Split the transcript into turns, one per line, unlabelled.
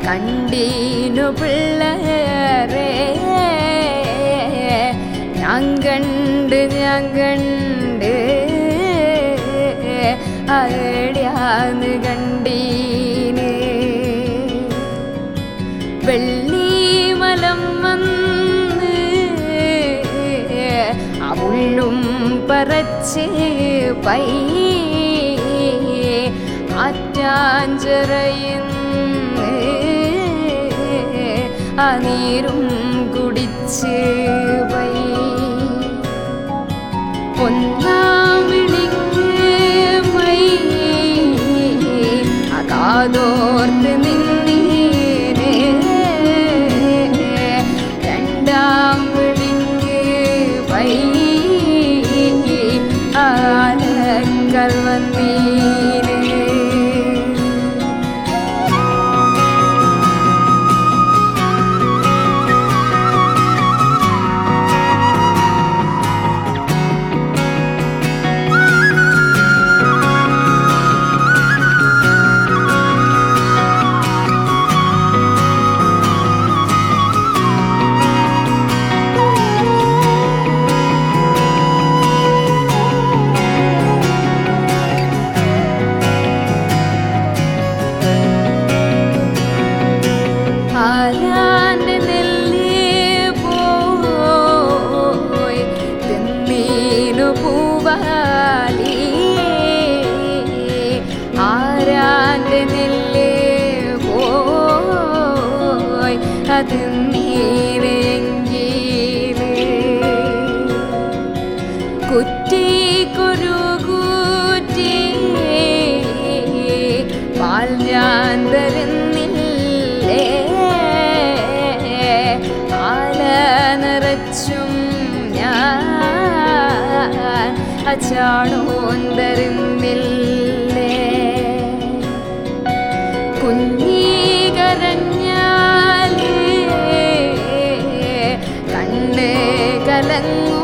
കണ്ടീനു പിള്ളേരെ ഞാൻ കണ്ട് അടിയാന്ന് കണ്ടീന് വെള്ളിമലം വന്ന് അവളും പറച്ച് പൈ ആറ്റാഞ്ചിറയുന്ന് ആ നീരും കുടിച്ച് പൈ ഒന്നാം വിളിക്ക് മൈ അകാതോർത്ത് നിന്നീന് രണ്ടാം വിളിക്ക് പൈ ആലക്കൽ വന്നീന് ആരാന്റെ നെല്ല് പോയി തിന്നീനു പൂവാലി ആരാന്റെ നെല്ല് പോയി അത് നീരെങ്കില് കുറ്റി കുരുകൂറ്റി പാൽ ഞാൻ തരുന്നില്ലേ നിറച്ചും ഞാൻ അച്ചാണോൻ തരുന്നില്ലേ കുഞ്ഞീ കരഞ്ഞാലേ കണ്ണ് കലങ്ങും